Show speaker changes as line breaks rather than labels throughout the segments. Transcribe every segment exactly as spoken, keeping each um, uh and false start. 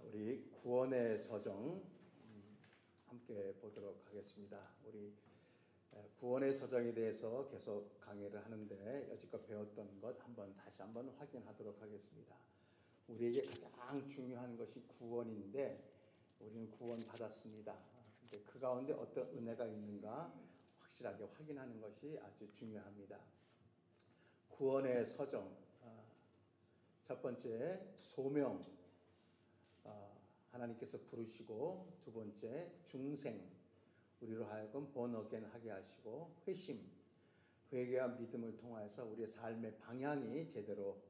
우리 구원의 서정 함께 보도록 하겠습니다. 우리 구원의 서정에 대해서 계속 강의를 하는데 여지껏 배웠던 것 한번 다시 한번 확인하도록 하겠습니다. 우리에게 가장 중요한 것이 구원인데 우리는 구원 받았습니다. 근데 그 가운데 어떤 은혜가 있는가 확실하게 확인하는 것이 아주 중요합니다. 구원의 서정, 첫 번째 소명, 하나님께서 부르시고, 두 번째 중생, 우리로 하여금 born again 하게 하시고, 회심, 회개와 믿음을 통해서 우리의 삶의 방향이 제대로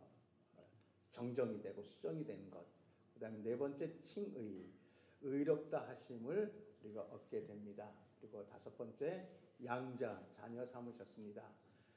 정정이 되고 수정이 된 것. 그 다음에 네 번째 칭의, 의롭다 하심을 우리가 얻게 됩니다. 그리고 다섯 번째 양자, 자녀 삼으셨습니다.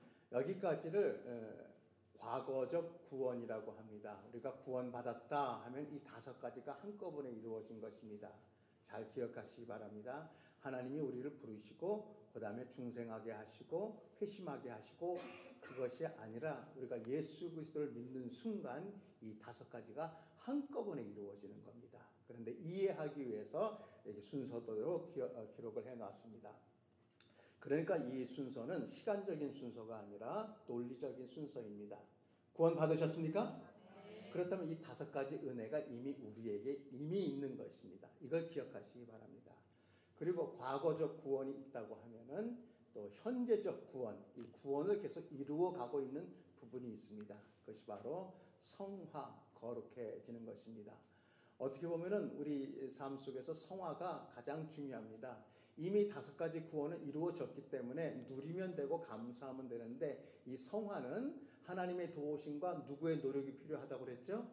여기까지를 과거적 구원이라고 합니다. 우리가 구원받았다 하면 이 다섯 가지가 한꺼번에 이루어진 것입니다. 잘 기억하시기 바랍니다. 하나님이 우리를 부르시고 그 다음에 중생하게 하시고 회심하게 하시고, 그것이 아니라 우리가 예수 그리스도를 믿는 순간 이 다섯 가지가 한꺼번에 이루어지는 겁니다. 그런데 이해하기 위해서 여기 순서대로 기록을 해놨습니다. 그러니까 이 순서는 시간적인 순서가 아니라 논리적인 순서입니다. 구원 받으셨습니까? 네. 그렇다면 이 다섯 가지 은혜가 이미 우리에게 이미 있는 것입니다. 이걸 기억하시기 바랍니다. 그리고 과거적 구원이 있다고 하면은 또 현재적 구원, 이 구원을 계속 이루어 가고 있는 부분이 있습니다. 그것이 바로 성화, 거룩해지는 것입니다. 어떻게 보면은 우리 삶 속에서 성화가 가장 중요합니다. 이미 다섯 가지 구원은 이루어졌기 때문에 누리면 되고 감사하면 되는데, 이 성화는 하나님의 도우심과 누구의 노력이 필요하다고 그랬죠?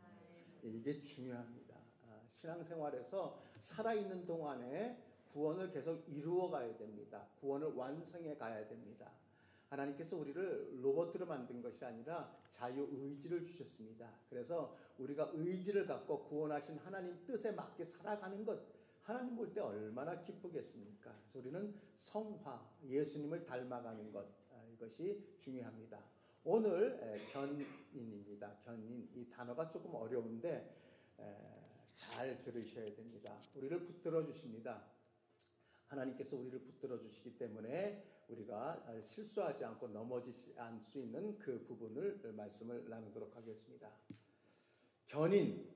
이게 중요합니다. 신앙생활에서 살아있는 동안에 구원을 계속 이루어 가야 됩니다. 구원을 완성해 가야 됩니다. 하나님께서 우리를 로봇으로 만든 것이 아니라 자유의지를 주셨습니다. 그래서 우리가 의지를 갖고 구원하신 하나님 뜻에 맞게 살아가는 것, 하나님 볼 때 얼마나 기쁘겠습니까? 그래서 우리는 성화, 예수님을 닮아가는 것, 이것이 중요합니다. 오늘 견인입니다. 견인, 이 단어가 조금 어려운데 잘 들으셔야 됩니다. 우리를 붙들어 주십니다. 하나님께서 우리를 붙들어 주시기 때문에 우리가 실수하지 않고 넘어지지 않을 수 있는 그 부분을 말씀을 나누도록 하겠습니다. 견인,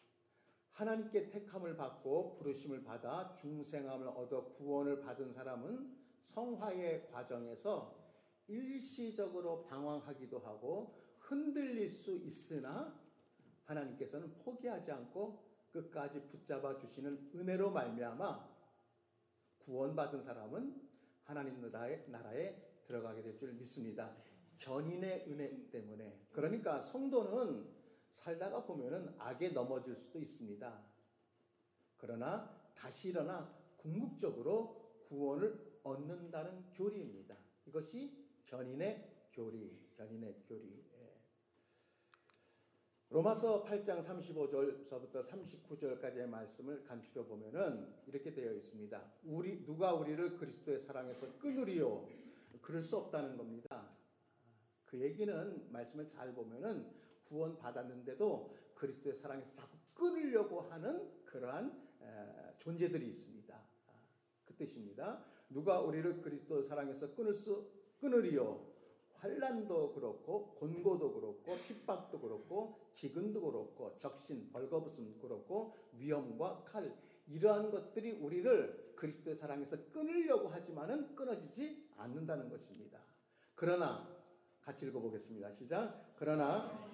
하나님께 택함을 받고 부르심을 받아 중생함을 얻어 구원을 받은 사람은 성화의 과정에서 일시적으로 방황하기도 하고 흔들릴 수 있으나 하나님께서는 포기하지 않고 끝까지 붙잡아 주시는 은혜로 말미암아 구원받은 사람은 하나님 나라에, 나라에 들어가게 될 줄 믿습니다. 견인의 은혜 때문에. 그러니까 성도는 살다가 보면은 악에 넘어질 수도 있습니다. 그러나 다시 일어나 궁극적으로 구원을 얻는다는 교리입니다. 이것이 견인의 교리, 견인의 교리. 로마서 팔 장 삼십오 절서부터 삼십구 절까지의 말씀을 간추려 보면은 이렇게 되어 있습니다. 우리 누가 우리를 그리스도의 사랑에서 끊으리요? 그럴 수 없다는 겁니다. 그 얘기는 말씀을 잘 보면은 구원 받았는데도 그리스도의 사랑에서 자꾸 끊으려고 하는 그러한 존재들이 있습니다. 그 뜻입니다. 누가 우리를 그리스도의 사랑에서 끊을 수 끊으리요? 환난도 그렇고 곤고도 그렇고 핍박도 그렇고 기근도 그렇고 적신, 벌거벗음 그렇고 위험과 칼, 이러한 것들이 우리를 그리스도의 사랑에서 끊으려고 하지만은 끊어지지 않는다는 것입니다. 그러나 같이 읽어보겠습니다. 시작. 그러나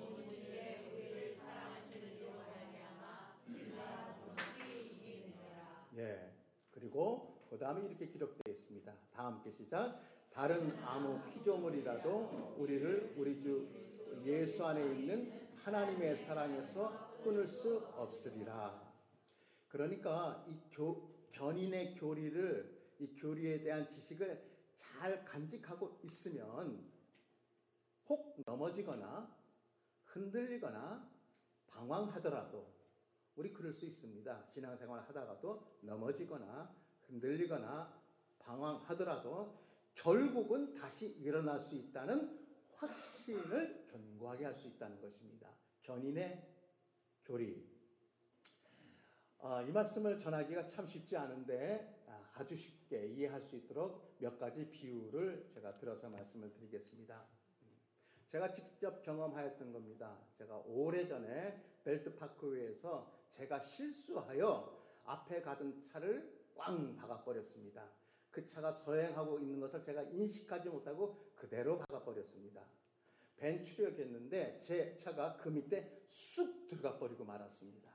예. 그리고 그 다음에 이렇게 기록되어 있습니다. 다 함께 시작. 다른 아무 피조물이라도 우리를 우리 주 예수 안에 있는 하나님의 사랑에서 끊을 수 없으리라. 그러니까 이 교, 견인의 교리를, 이 교리에 대한 지식을 잘 간직하고 있으면 혹 넘어지거나 흔들리거나 방황하더라도, 우리 그럴 수 있습니다. 신앙생활 하다가도 넘어지거나 흔들리거나 방황하더라도 결국은 다시 일어날 수 있다는 확신을 견고하게 할 수 있다는 것입니다. 견인의 교리. 어, 이 말씀을 전하기가 참 쉽지 않은데 아주 쉽게 이해할 수 있도록 몇 가지 비유를 제가 들어서 말씀을 드리겠습니다. 제가 직접 경험하였던 겁니다. 제가 오래전에 벨트파크웨이에서 제가 실수하여 앞에 가던 차를 꽝 박아버렸습니다. 그 차가 서행하고 있는 것을 제가 인식하지 못하고 그대로 박아버렸습니다. 벤츠력이었는데 제 차가 그 밑에 쑥 들어가 버리고 말았습니다.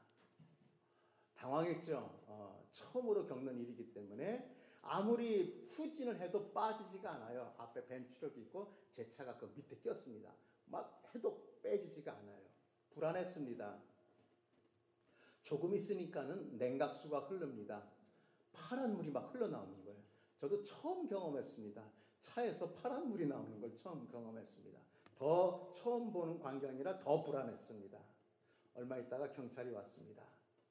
당황했죠. 어, 처음으로 겪는 일이기 때문에 아무리 후진을 해도 빠지지가 않아요. 앞에 벤츠력이 있고 제 차가 그 밑에 꼈습니다. 막 해도 빼지지가 않아요. 불안했습니다. 조금 있으니까는 냉각수가 흐릅니다. 파란 물이 막 흘러나오는 거예요. 저도 처음 경험했습니다. 차에서 파란 물이 나오는 걸 처음 경험했습니다. 더 처음 보는 광경이라 더 불안했습니다. 얼마 있다가 경찰이 왔습니다.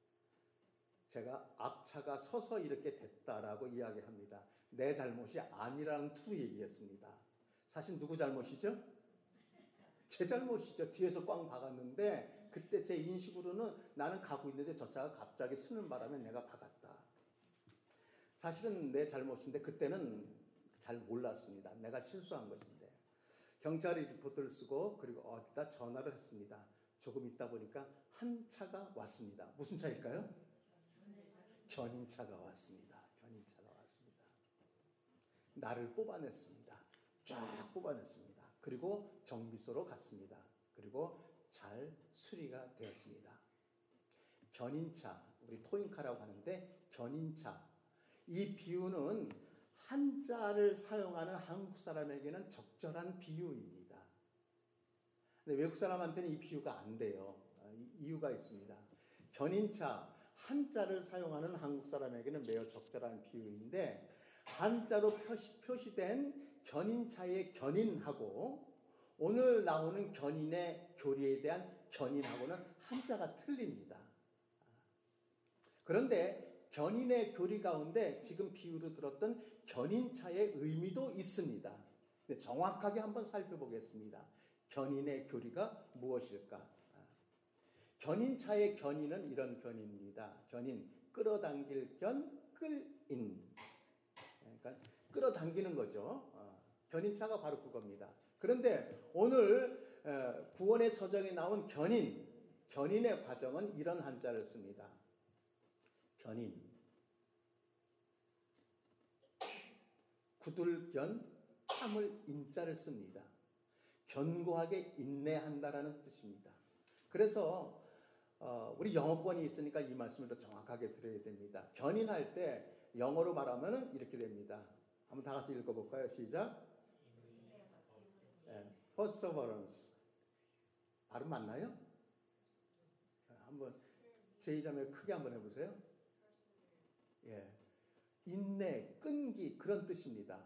제가 앞차가 서서 이렇게 됐다라고 이야기합니다. 내 잘못이 아니라는 투 얘기했습니다. 사실 누구 잘못이죠? 제 잘못이죠. 뒤에서 꽝 박았는데 그때 제 인식으로는 나는 가고 있는데 저 차가 갑자기 쓰는 바람에 내가 박았다. 사실은 내 잘못인데 그때는 잘 몰랐습니다. 내가 실수한 것인데. 경찰이 리포트를 쓰고 그리고 어디다 전화를 했습니다. 조금 있다 보니까 한 차가 왔습니다. 무슨 차일까요? 견인차가 왔습니다. 견인차가 왔습니다. 나를 뽑아냈습니다. 쫙 뽑아냈습니다. 그리고 정비소로 갔습니다. 그리고 잘 수리가 되었습니다. 견인차, 우리 토잉카라고 하는데 견인차. 이 비유는 한자를 사용하는 한국 사람에게는 적절한 비유입니다. 근데 외국 사람한테는 이 비유가 안 돼요. 이유가 있습니다. 견인차, 한자를 사용하는 한국 사람에게는 매우 적절한 비유인데 한자로 표시, 표시된 견인차의 견인하고 오늘 나오는 견인의 교리에 대한 견인하고는 한자가 틀립니다. 그런데 견인의 교리 가운데 지금 비유로 들었던 견인차의 의미도 있습니다. 정확하게 한번 살펴보겠습니다. 견인의 교리가 무엇일까? 견인차의 견인은 이런 견인입니다. 견인, 끌어당길 견, 끌인. 그러니까 끌어당기는 거죠. 견인차가 바로 그겁니다. 그런데 오늘 구원의 서정에 나온 견인, 견인의 과정은 이런 한자를 씁니다. 견인, 굳을견, 참을 인자를 씁니다. 견고하게 인내한다라는 뜻입니다. 그래서 어, 우리 영어권이 있으니까 이 말씀을 더 정확하게 드려야 됩니다. 견인할 때 영어로 말하면 이렇게 됩니다. 한번 다 같이 읽어볼까요? 시작. 네, perseverance. 발음 맞나요? 한번 제이 자매 크게 한번 해보세요. 예, 인내, 끈기 그런 뜻입니다.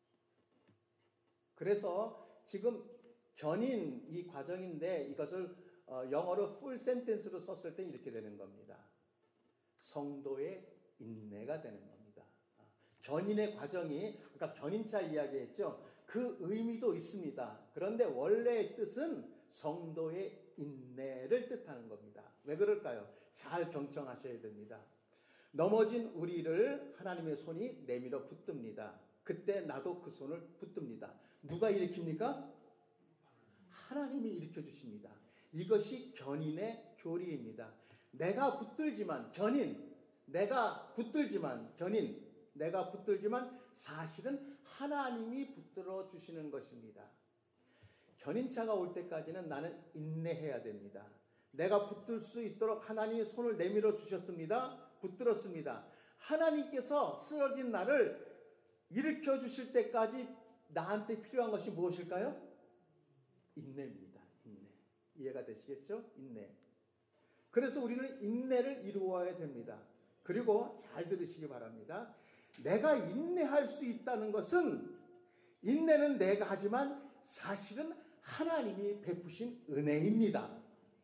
그래서 지금 견인 이 과정인데 이것을 어, 영어로 풀 센텐스로 썼을 때 이렇게 되는 겁니다. 성도의 인내가 되는 겁니다. 견인의 과정이 그러니까 견인차 이야기했죠. 그 의미도 있습니다. 그런데 원래의 뜻은 성도의 인내를 뜻하는 겁니다. 왜 그럴까요? 잘 경청하셔야 됩니다. 넘어진 우리를 하나님의 손이 내밀어 붙듭니다. 그때 나도 그 손을 붙듭니다. 누가 일으킵니까? 하나님이 일으켜 주십니다. 이것이 견인의 교리입니다. 내가 붙들지만 견인, 내가 붙들지만 견인, 내가 붙들지만 사실은 하나님이 붙들어 주시는 것입니다. 견인차가 올 때까지는 나는 인내해야 됩니다. 내가 붙들 수 있도록 하나님이 손을 내밀어 주셨습니다. 붙들었습니다. 하나님께서 쓰러진 나를 일으켜 주실 때까지 나한테 필요한 것이 무엇일까요? 인내입니다. 인내. 이해가 되시겠죠? 인내. 그래서 우리는 인내를 이루어야 됩니다. 그리고 잘 들으시기 바랍니다. 내가 인내할 수 있다는 것은 인내는 내가 하지만 사실은 하나님이 베푸신 은혜입니다.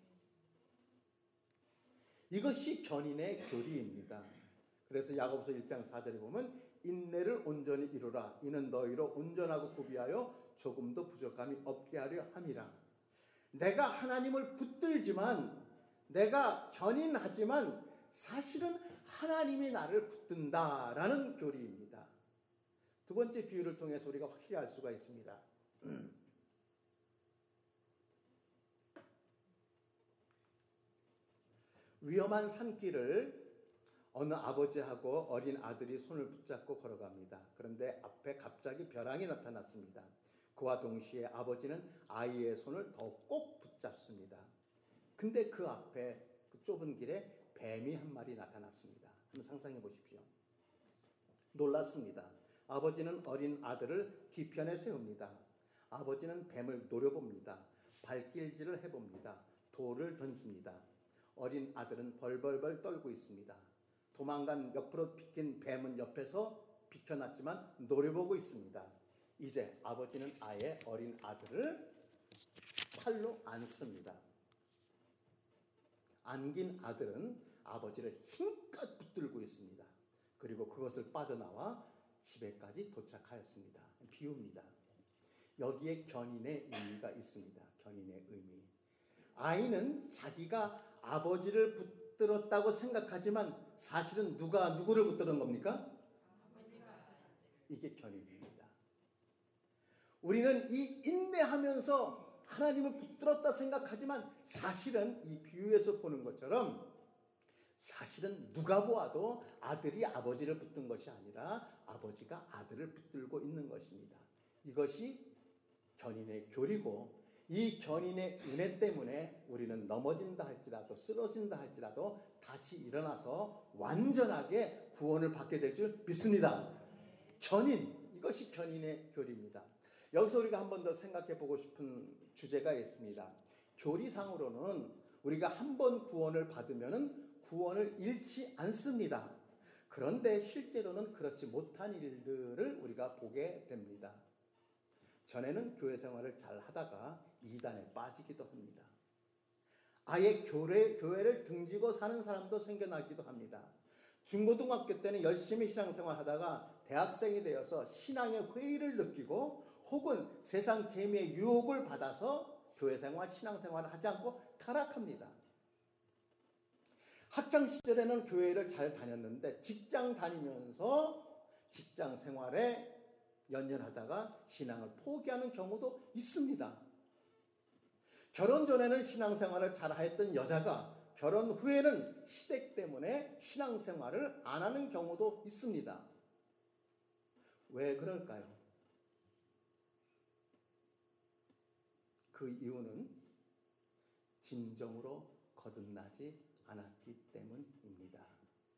이것이 견인의 교리입니다. 그래서 야고보서 일 장 사 절에 보면 인내를 온전히 이루라. 이는 너희로 온전하고 구비하여 조금도 부족함이 없게 하려 함이라. 내가 하나님을 붙들지만 내가 견인하지만 사실은 하나님이 나를 붙든다라는 교리입니다. 두 번째 비유를 통해서 우리가 확실히 알 수가 있습니다. 위험한 산길을 어느 아버지하고 어린 아들이 손을 붙잡고 걸어갑니다. 그런데 앞에 갑자기 벼랑이 나타났습니다. 그와 동시에 아버지는 아이의 손을 더 꼭 붙잡습니다. 근데 그 앞에 그 좁은 길에 뱀이 한 마리 나타났습니다. 한번 상상해 보십시오. 놀랐습니다. 아버지는 어린 아들을 뒤편에 세웁니다. 아버지는 뱀을 노려봅니다. 발길질을 해봅니다. 돌을 던집니다. 어린 아들은 벌벌벌 떨고 있습니다. 도망간 옆으로 비킨 뱀은 옆에서 비켜났지만 노려보고 있습니다. 이제 아버지는 아예 어린 아들을 팔로 안습니다. 안긴 아들은 아버지를 힘껏 붙들고 있습니다. 그리고 그것을 빠져나와 집에까지 도착하였습니다. 비유입니다. 여기에 견인의 의미가 있습니다. 견인의 의미. 아이는 자기가 아버지를 붙들었다고 생각하지만 사실은 누가 누구를 붙드는 겁니까? 이게 견인입니다. 우리는 이 인내하면서 하나님을 붙들었다 생각하지만 사실은 이 비유에서 보는 것처럼 사실은 누가 보아도 아들이 아버지를 붙든 것이 아니라 아버지가 아들을 붙들고 있는 것입니다. 이것이 견인의 교리고 이 견인의 은혜 때문에 우리는 넘어진다 할지라도 쓰러진다 할지라도 다시 일어나서 완전하게 구원을 받게 될 줄 믿습니다. 견인, 이것이 견인의 교리입니다. 여기서 우리가 한 번 더 생각해 보고 싶은 주제가 있습니다. 교리상으로는 우리가 한 번 구원을 받으면 구원을 잃지 않습니다. 그런데 실제로는 그렇지 못한 일들을 우리가 보게 됩니다. 전에는 교회 생활을 잘 하다가 이단에 빠지기도 합니다. 아예 교회, 교회를 등지고 사는 사람도 생겨나기도 합니다. 중고등학교 때는 열심히 신앙생활 하다가 대학생이 되어서 신앙의 회의를 느끼고 혹은 세상 재미의 유혹을 받아서 교회 생활, 신앙생활을 하지 않고 타락합니다. 학창 시절에는 교회를 잘 다녔는데 직장 다니면서 직장 생활에 연연하다가 신앙을 포기하는 경우도 있습니다. 결혼 전에는 신앙생활을 잘했던 여자가 결혼 후에는 시댁 때문에 신앙생활을 안 하는 경우도 있습니다. 왜 그럴까요? 그 이유는 진정으로 거듭나지 않았기 때문입니다.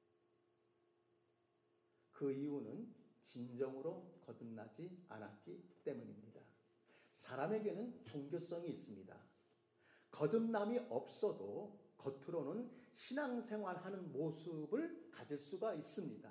그 이유는 진정으로 거듭나지 않았기 때문입니다. 사람에게는 종교성이 있습니다. 거듭남이 없어도 겉으로는 신앙생활하는 모습을 가질 수가 있습니다.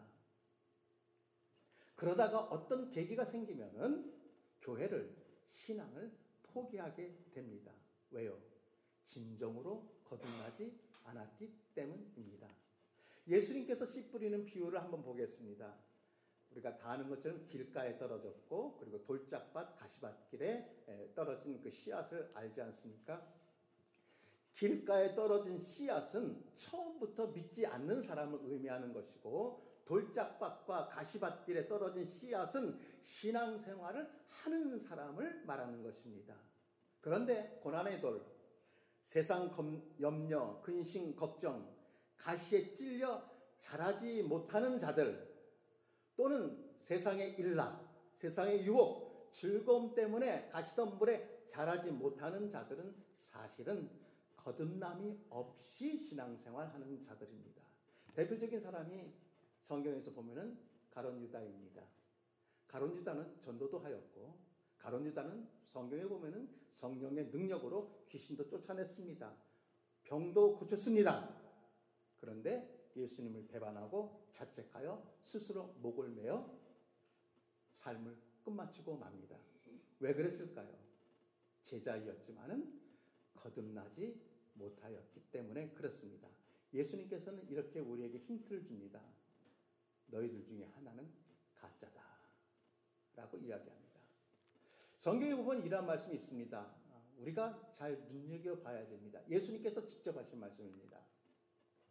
그러다가 어떤 계기가 생기면은 교회를, 신앙을 포기하게 됩니다. 왜요? 진정으로 거듭나지 않았기 때문입니다. 예수님께서 씨 뿌리는 비유를 한번 보겠습니다. 우리가 다 아는 것처럼 길가에 떨어졌고 그리고 돌짝밭, 가시밭길에 떨어진 그 씨앗을 알지 않습니까? 길가에 떨어진 씨앗은 처음부터 믿지 않는 사람을 의미하는 것이고 돌짝밭과 가시밭길에 떨어진 씨앗은 신앙생활을 하는 사람을 말하는 것입니다. 그런데 고난의 돌, 세상 염려, 근심, 걱정, 가시에 찔려 자라지 못하는 자들 또는 세상의 일락, 세상의 유혹, 즐거움 때문에 가시덤불에 자라지 못하는 자들은 사실은 거듭남이 없이 신앙생활하는 자들입니다. 대표적인 사람이 성경에서 보면은 가룟 유다입니다. 가룟 유다는 전도도 하였고 가룟 유다는 성경에 보면은 성령의 능력으로 귀신도 쫓아냈습니다. 병도 고쳤습니다. 그런데 예수님을 배반하고 자책하여 스스로 목을 매어 삶을 끝마치고 맙니다. 왜 그랬을까요? 제자이었지만은 거듭나지 못하였기 때문에 그렇습니다. 예수님께서는 이렇게 우리에게 힌트를 줍니다. 너희들 중에 하나는 가짜다 라고 이야기합니다. 성경에 보면 이런 말씀이 있습니다. 우리가 잘 눈여겨봐야 됩니다. 예수님께서 직접 하신 말씀입니다.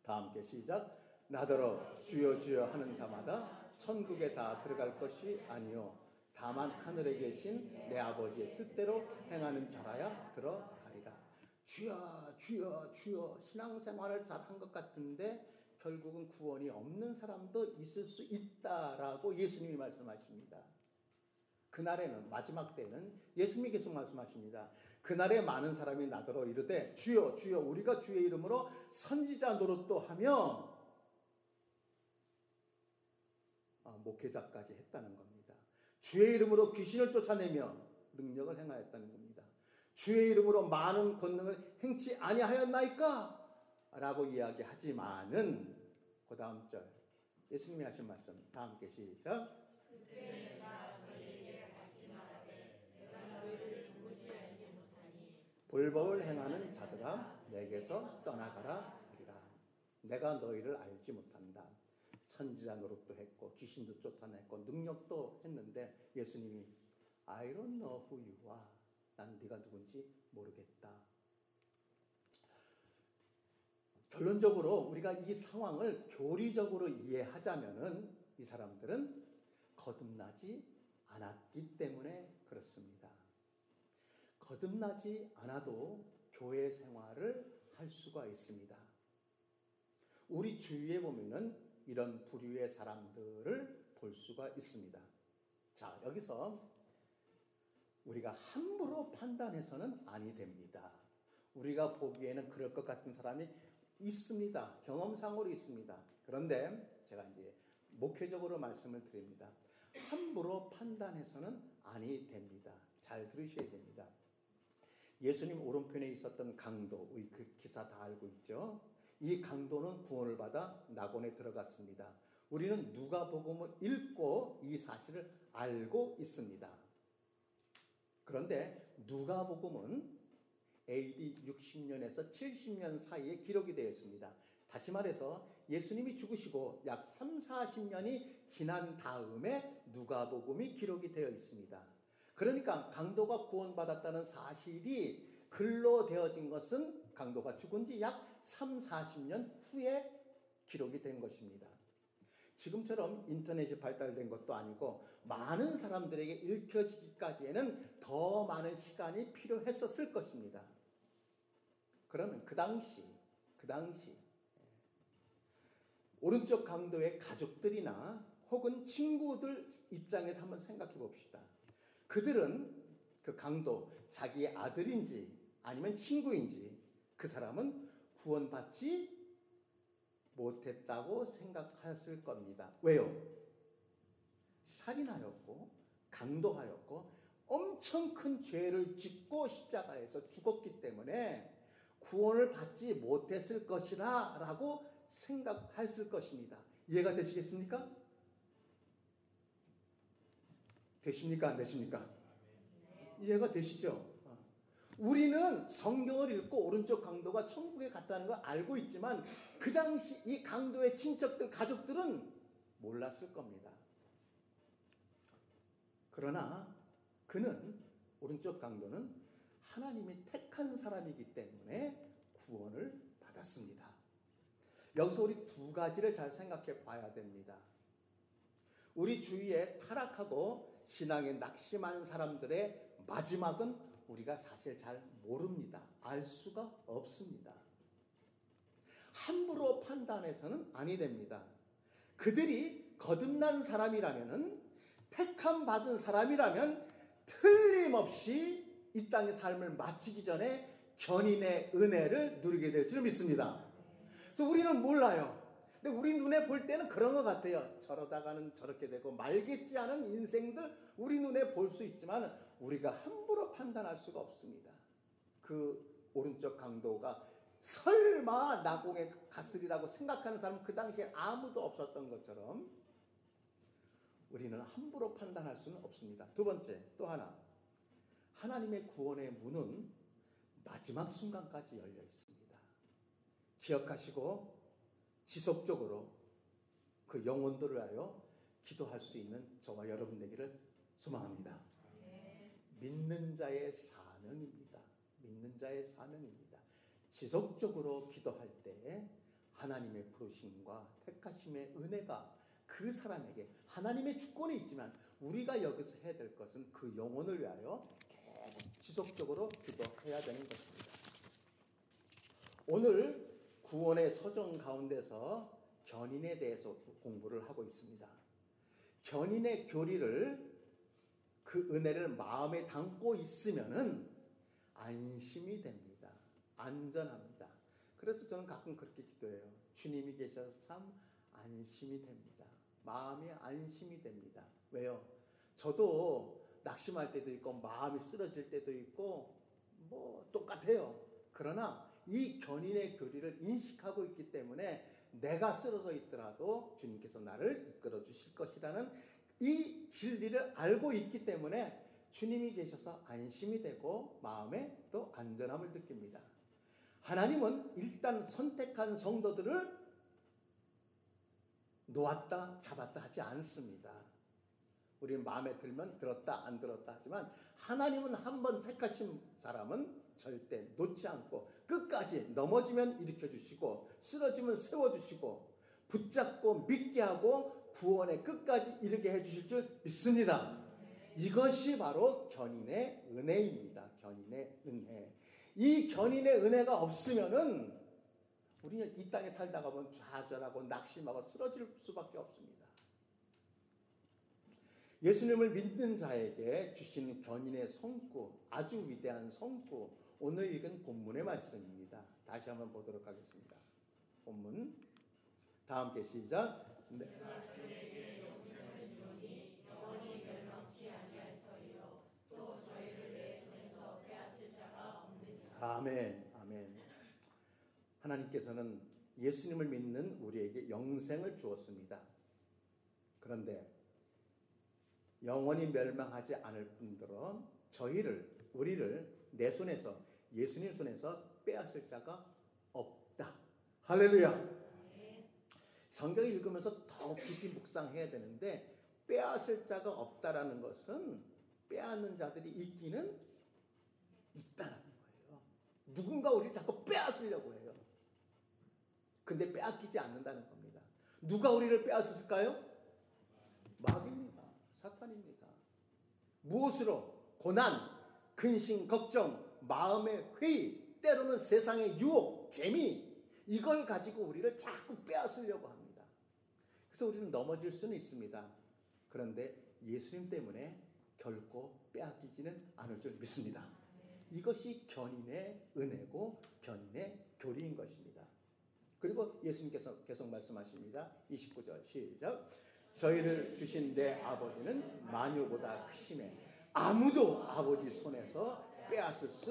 다 함께 시작. 나더러 주여 주여 하는 자마다 천국에 다 들어갈 것이 아니요 다만 하늘에 계신 내 아버지의 뜻대로 행하는 자라야 들어가리라. 주여 주여 주여 신앙생활을 잘한 것 같은데 결국은 구원이 없는 사람도 있을 수 있다라고 예수님이 말씀하십니다. 그날에는, 마지막 때에는 예수님이 계속 말씀하십니다. 그날에 많은 사람이 나더러 이르되 주여 주여 우리가 주의 이름으로 선지자 노릇도 하며, 아, 목회자까지 했다는 겁니다. 주의 이름으로 귀신을 쫓아내며 능력을 행하였다는 겁니다. 주의 이름으로 많은 권능을 행치 아니하였나이까? 라고 이야기하지만은 그 다음 절 예수님이 하신 말씀 다 함께 시작. 불법을 행하는 자들아 내게서 떠나가라 하리라. 내가 너희를 알지 못한다. 선지자 노릇도 했고 귀신도 쫓아냈고 능력도 했는데 예수님이 I don't know who you are. 난 네가 누군지 모르겠다. 결론적으로 우리가 이 상황을 교리적으로 이해하자면은 이 사람들은 거듭나지 않았기 때문에 그렇습니다. 거듭나지 않아도 교회 생활을 할 수가 있습니다. 우리 주위에 보면은 이런 부류의 사람들을 볼 수가 있습니다. 자, 여기서 우리가 함부로 판단해서는 아니 됩니다. 우리가 보기에는 그럴 것 같은 사람이 있습니다. 경험상으로 있습니다. 그런데 제가 이제 목회적으로 말씀을 드립니다. 함부로 판단해서는 아니 됩니다. 잘 들으셔야 됩니다. 예수님 오른편에 있었던 강도, 우리 그 기사 다 알고 있죠? 이 강도는 구원을 받아 낙원에 들어갔습니다. 우리는 누가복음을 읽고 이 사실을 알고 있습니다. 그런데 누가복음은 에이디 육십 년에서 칠십 년 사이에 기록이 되어 있습니다. 다시 말해서 예수님이 죽으시고 약 삼, 사십 년이 지난 다음에 누가복음이 기록이 되어 있습니다. 그러니까 강도가 구원받았다는 사실이 글로 되어진 것은 강도가 죽은 지 약 삼, 사십 년 후에 기록이 된 것입니다. 지금처럼 인터넷이 발달된 것도 아니고 많은 사람들에게 읽혀지기까지에는 더 많은 시간이 필요했었을 것입니다. 그러면 그 당시, 그 당시 오른쪽 강도의 가족들이나 혹은 친구들 입장에서 한번 생각해 봅시다. 그들은 그 강도, 자기의 아들인지 아니면 친구인지 그 사람은 구원받지 못했다고 생각하였을 겁니다. 왜요? 살인하였고 강도하였고 엄청 큰 죄를 짓고 십자가에서 죽었기 때문에 구원을 받지 못했을 것이라 라고 생각했을 것입니다. 이해가 되시겠습니까? 되십니까? 안 되십니까? 이해가 되시죠? 우리는 성경을 읽고 오른쪽 강도가 천국에 갔다는 걸 알고 있지만 그 당시 이 강도의 친척들, 가족들은 몰랐을 겁니다. 그러나 그는, 오른쪽 강도는 하나님이 택한 사람이기 때문에 구원을 받았습니다. 여기서 우리 두 가지를 잘 생각해 봐야 됩니다. 우리 주위에 타락하고 신앙에 낙심한 사람들의 마지막은 우리가 사실 잘 모릅니다. 알 수가 없습니다. 함부로 판단해서는 아니 됩니다. 그들이 거듭난 사람이라면은, 택함 받은 사람이라면 틀림없이 이 땅의 삶을 마치기 전에 견인의 은혜를 누리게 될 줄 믿습니다. 그래서 우리는 몰라요. 근데 우리 눈에 볼 때는 그런 것 같아요. 저러다가는 저렇게 되고 말겠지 않은 인생들 우리 눈에 볼 수 있지만 우리가 함부로 판단할 수가 없습니다. 그 오른쪽 강도가 설마 낙원에 갔으리라고 생각하는 사람은 그 당시에 아무도 없었던 것처럼 우리는 함부로 판단할 수는 없습니다. 두 번째, 또 하나. 하나님의 구원의 문은 마지막 순간까지 열려 있습니다. 기억하시고 지속적으로 그 영혼들을 위하여 기도할 수 있는 저와 여러분 되기를 소망합니다. 믿는 자의 사명입니다. 믿는 자의 사명입니다. 지속적으로 기도할 때 하나님의 부르심과 택하심의 은혜가 그 사람에게 하나님의 주권이 있지만 우리가 여기서 해야 될 것은 그 영혼을 위하여 계속 지속적으로 기도해야 되는 것입니다. 오늘 구원의 서정 가운데서 견인에 대해서 공부를 하고 있습니다. 견인의 교리를 그 은혜를 마음에 담고 있으면은 안심이 됩니다. 안전합니다. 그래서 저는 가끔 그렇게 기도해요. 주님이 계셔서 참 안심이 됩니다. 마음이 안심이 됩니다. 왜요? 저도 낙심할 때도 있고 마음이 쓰러질 때도 있고 뭐 똑같아요. 그러나 이 견인의 교리를 인식하고 있기 때문에 내가 쓰러져 있더라도 주님께서 나를 이끌어 주실 것이라는 이 진리를 알고 있기 때문에 주님이 계셔서 안심이 되고 마음에 또 안전함을 느낍니다. 하나님은 일단 선택한 성도들을 놓았다 잡았다 하지 않습니다. 우리는 마음에 들면 들었다 안 들었다 하지만 하나님은 한 번 택하신 사람은 절대 놓지 않고 끝까지 넘어지면 일으켜 주시고 쓰러지면 세워주시고 붙잡고 믿게 하고 구원의 끝까지 이르게 해주실 줄 믿습니다. 이것이 바로 견인의 은혜입니다. 견인의 은혜. 이 견인의 은혜가 없으면은 우리는 이 땅에 살다가 보면 좌절하고 낙심하고 쓰러질 수밖에 없습니다. 예수님을 믿는 자에게 주신 견인의 성구, 아주 위대한 성구, 오늘 읽은 본문의 말씀입니다. 다시 한번 보도록 하겠습니다. 본문 다 함께 시작. 네. 아멘, 아멘. 하나님께서는 예수님을 믿는 우리에게 영생을 주었습니다. 그런데 영원히 멸망하지 않을 뿐더러 저희를, 우리를 내 손에서, 예수님 손에서 빼앗을 자가 없다. 할렐루야. 성경을 읽으면서 더 깊이 묵상해야 되는데 빼앗을 자가 없다라는 것은 빼앗는 자들이 있기는 있다라는 거예요. 누군가 우리를 자꾸 빼앗으려고 해요. 근데 빼앗기지 않는다는 겁니다. 누가 우리를 빼앗았을까요? 마귀입니다. 사탄입니다. 무엇으로? 고난, 근심, 걱정, 마음의 회의, 때로는 세상의 유혹, 재미, 이걸 가지고 우리를 자꾸 빼앗으려고 합니다. 그래서 우리는 넘어질 수는 있습니다. 그런데 예수님 때문에 결코 빼앗기지는 않을 줄 믿습니다. 이것이 견인의 은혜고 견인의 교리인 것입니다. 그리고 예수님께서 계속 말씀하십니다. 이십구 절 시작. 저희를 주신 내 아버지는 만유보다 크심에 아무도 아버지 손에서 빼앗을 수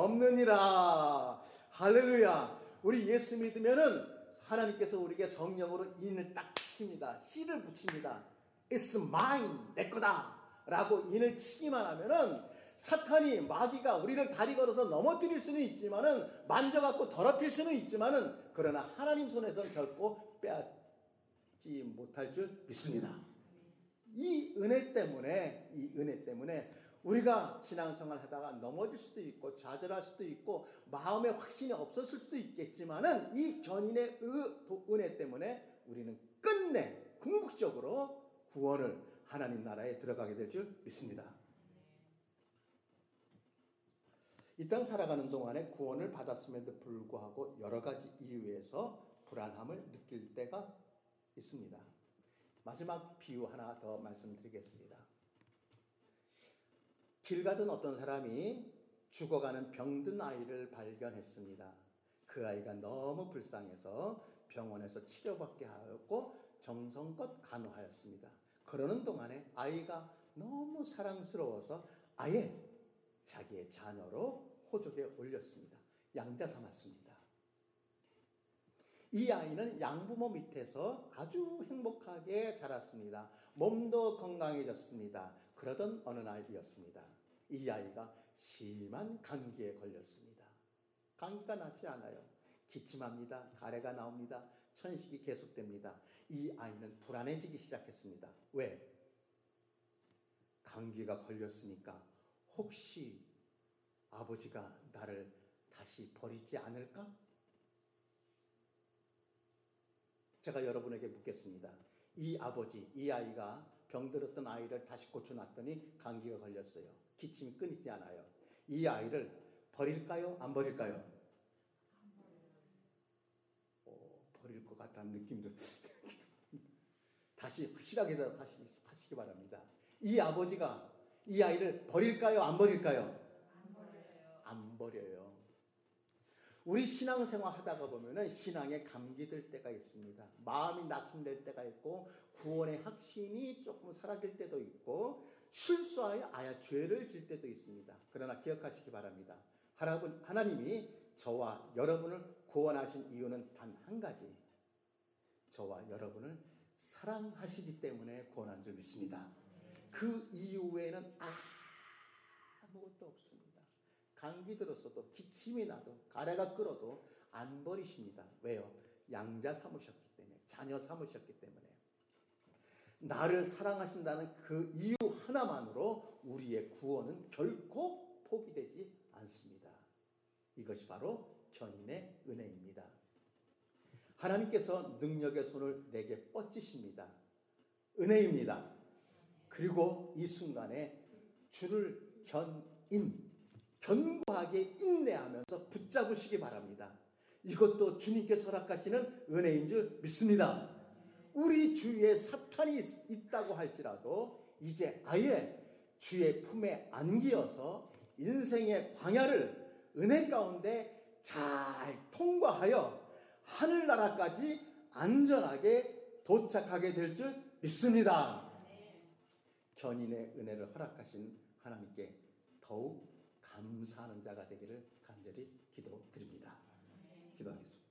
없느니라. 할렐루야. 우리 예수 믿으면은 하나님께서 우리에게 성령으로 인을 딱 치십니다. 씨를 붙입니다. It's mine, 내 거다 라고 인을 치기만 하면은 사탄이, 마귀가 우리를 다리 걸어서 넘어뜨릴 수는 있지만은, 만져갖고 더럽힐 수는 있지만은, 그러나 하나님 손에서는 결코 빼앗지 못할 줄 믿습니다. 이 은혜 때문에, 이 은혜 때문에 우리가 신앙생활 하다가 넘어질 수도 있고 좌절할 수도 있고 마음의 확신이 없었을 수도 있겠지만은, 이 견인의 은혜 때문에 우리는 끝내 궁극적으로 구원을, 하나님 나라에 들어가게 될 줄 믿습니다. 이 땅 살아가는 동안에 구원을 받았음에도 불구하고 여러 가지 이유에서 불안함을 느낄 때가 있습니다. 마지막 비유 하나 더 말씀드리겠습니다. 길 가던 어떤 사람이 죽어가는 병든 아이를 발견했습니다. 그 아이가 너무 불쌍해서 병원에서 치료받게 하였고 정성껏 간호하였습니다. 그러는 동안에 아이가 너무 사랑스러워서 아예 자기의 자녀로 호적에 올렸습니다. 양자 삼았습니다. 이 아이는 양부모 밑에서 아주 행복하게 자랐습니다. 몸도 건강해졌습니다. 그러던 어느 날이었습니다. 이 아이가 심한 감기에 걸렸습니다. 감기가 낫지 않아요. 기침합니다. 가래가 나옵니다. 천식이 계속됩니다. 이 아이는 불안해지기 시작했습니다. 왜? 감기가 걸렸으니까 혹시 아버지가 나를 다시 버리지 않을까? 제가 여러분에게 묻겠습니다. 이 아버지, 이 아이가 병들었던 아이를 다시 고쳐놨더니 감기가 걸렸어요. 기침이 끊이지 않아요. 이 아이를 버릴까요? 안 버릴까요? 어, 버릴 것 같다는 느낌도 다시 확실하게 하시기 바랍니다. 이 아버지가 이 아이를 버릴까요? 안 버릴까요?
안 버려요.
안 버려요. 우리 신앙생활 하다가 보면은 신앙에 감기들 때가 있습니다. 마음이 낙심될 때가 있고 구원의 확신이 조금 사라질 때도 있고 실수하여 아야 죄를 질 때도 있습니다. 그러나 기억하시기 바랍니다. 하나님이 저와 여러분을 구원하신 이유는 단 한 가지. 저와 여러분을 사랑하시기 때문에 구원한 줄 믿습니다. 그 이후에는 아무것도 없습니다. 감기 들었어도 기침이 나도 가래가 끓어도 안 버리십니다. 왜요? 양자 삼으셨기 때문에, 자녀 삼으셨기 때문에. 나를 사랑하신다는 그 이유 하나만으로 우리의 구원은 결코 포기되지 않습니다. 이것이 바로 견인의 은혜입니다. 하나님께서 능력의 손을 내게 뻗치십니다. 은혜입니다. 그리고 이 순간에 주를 견인, 견고하게 인내하면서 붙잡으시기 바랍니다. 이것도 주님께서 허락하시는 은혜인 줄 믿습니다. 우리 주위에 사탄이 있다고 할지라도 이제 아예 주의 품에 안기어서 인생의 광야를 은혜 가운데 잘 통과하여 하늘나라까지 안전하게 도착하게 될 줄 믿습니다. 견인의 은혜를 허락하신 하나님께 더욱 감사하는 자가 되기를 간절히 기도드립니다. 기도하겠습니다.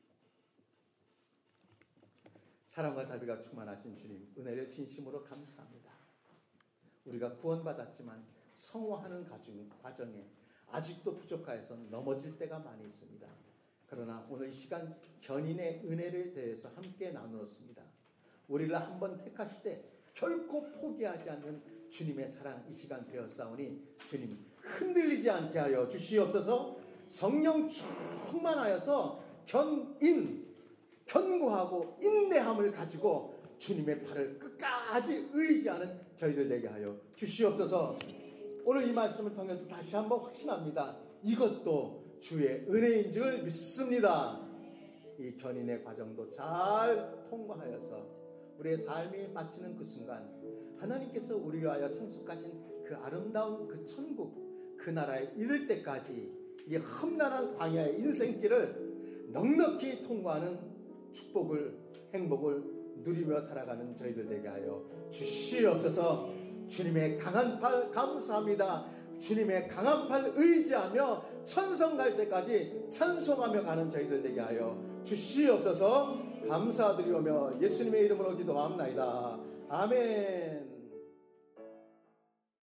사랑과 자비가 충만하신 주님, 은혜를 진심으로 감사합니다. 우리가 구원받았지만 성화하는 과정에 아직도 부족하여서 넘어질 때가 많이 있습니다. 그러나 오늘 이 시간 견인의 은혜에 대해서 함께 나누었습니다. 우리를 한번 택하시되 결코 포기하지 않는 주님의 사랑 이 시간 배웠사오니 주님 흔들리지 않게 하여 주시옵소서. 성령 충만하여서 견인, 견고하고 인내함을 가지고 주님의 팔을 끝까지 의지하는 저희들 되게 하여 주시옵소서. 오늘 이 말씀을 통해서 다시 한번 확신합니다. 이것도 주의 은혜인 줄 믿습니다. 이 견인의 과정도 잘 통과하여서 우리의 삶이 마치는 그 순간 하나님께서 우리를 위하여 상속하신 그 아름다운 그 천국, 그 나라에 이를 때까지 이 험난한 광야의 인생길을 넉넉히 통과하는 축복을, 행복을 누리며 살아가는 저희들 되게 하여 주시옵소서. 주님의 강한 팔 감사합니다. 주님의 강한 팔 의지하며 천성 갈 때까지 찬송하며 가는 저희들 되게 하여 주시옵소서. 감사드리오며 예수님의 이름으로 기도합나이다. 아멘.